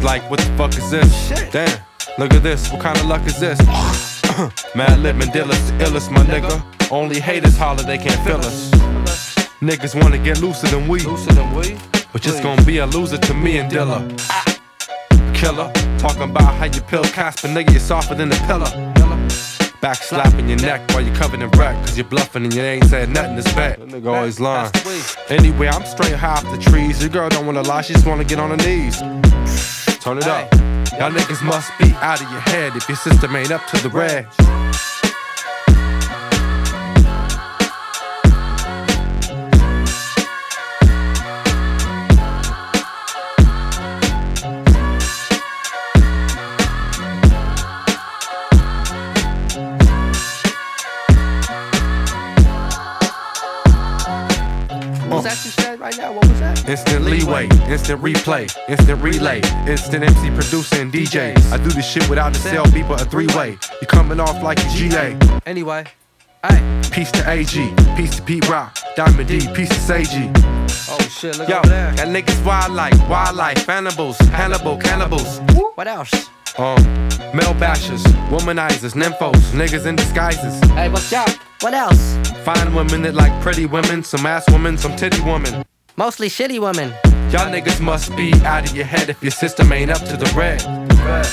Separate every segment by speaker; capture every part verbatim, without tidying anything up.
Speaker 1: niggas like, what the fuck is this? Shit. Damn, look at this, what kind of luck is this? Mad Lip Mandela's the illest, my nigga. Only haters holler, they can't feel us. Niggas wanna get looser than we, looser than we. But just gonna be a loser to me and Dilla. Killer, talking about how you pill Casper, nigga, you're softer than a pillar. Back slapping your neck while you're covered in wreck, cause you're bluffing and you ain't said nothing to spec. That nigga always lying. Anyway, I'm straight high off the trees. Your girl don't wanna lie, she just wanna get on her knees. Turn it up. Y'all niggas must be out of your head if your system ain't up to the red.
Speaker 2: What was that you said right now? What was that?
Speaker 1: Instant leeway, instant replay, instant relay, instant M C producer and D J. I do this shit without a cell beep or a three-way. You coming off like a G A.
Speaker 2: Anyway, hey.
Speaker 1: Peace to A G, peace to Pete Rock, Diamond D, peace to Seiji.
Speaker 2: Oh shit, look
Speaker 1: Yo,
Speaker 2: over there.
Speaker 1: got niggas wild like wildlife, cannibals, Hannibal, cannibals.
Speaker 2: What else?
Speaker 1: Um, male bashers, womanizers, nymphos, niggas in disguises.
Speaker 2: Hey, what's up? What else?
Speaker 1: Fine women that like pretty women, some ass women, some titty women.
Speaker 2: Mostly shitty women.
Speaker 1: Y'all niggas must be out of your head if your system ain't up to the red. red.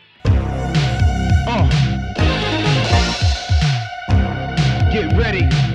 Speaker 3: Get ready.